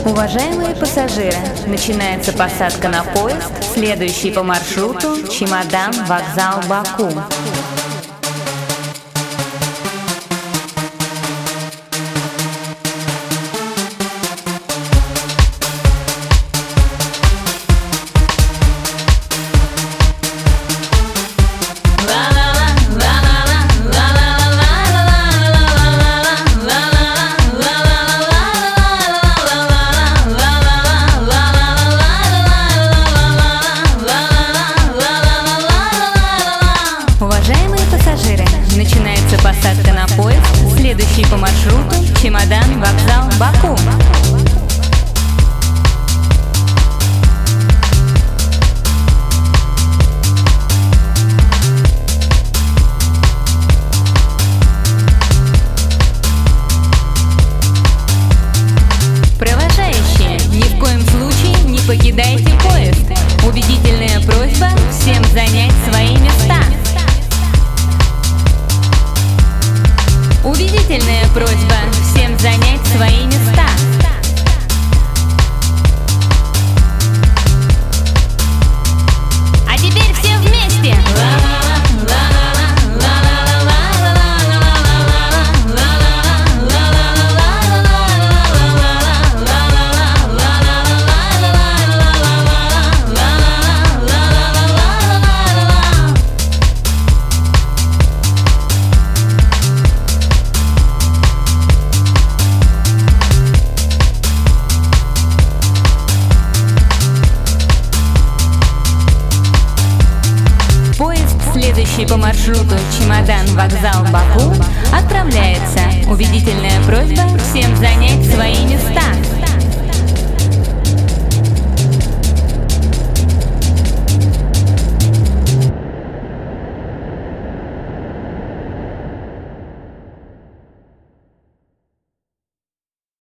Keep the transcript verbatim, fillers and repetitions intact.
Уважаемые пассажиры, начинается посадка на поезд, следующий по маршруту Чемодан, вокзал, Баку. Начинается посадка на поезд, следующий по маршруту Чемодан, вокзал, Баку. Провожающие, ни в коем случае не покидайте поезд. Убедительная просьба всем занять свои места. Убедительная просьба всем занять свои места. А теперь все вместе. Следующий по маршруту Чемодан, вокзал, Баку отправляется. Убедительная просьба всем занять свои места.